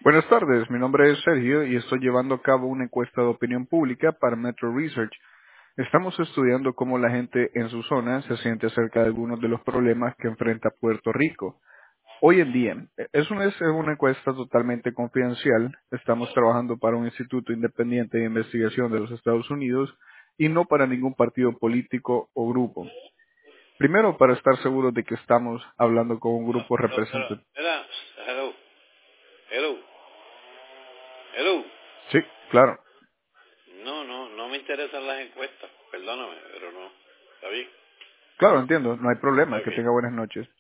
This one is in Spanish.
Buenas tardes, mi nombre es Sergio y estoy llevando a cabo una encuesta de opinión pública para Metro Research. Estamos estudiando cómo la gente en su zona se siente acerca de algunos de los problemas que enfrenta Puerto Rico. Hoy en día, es una encuesta totalmente confidencial. Estamos trabajando para un instituto independiente de investigación de los Estados Unidos y no para ningún partido político o grupo. Primero, para estar seguros de que estamos hablando con un grupo Pero, representativo. mira, hello, hello. Sí, claro. No me interesan las encuestas. Perdóname, pero no. ¿Está bien? Claro, entiendo, no hay problema. Que Ok. tenga buenas noches.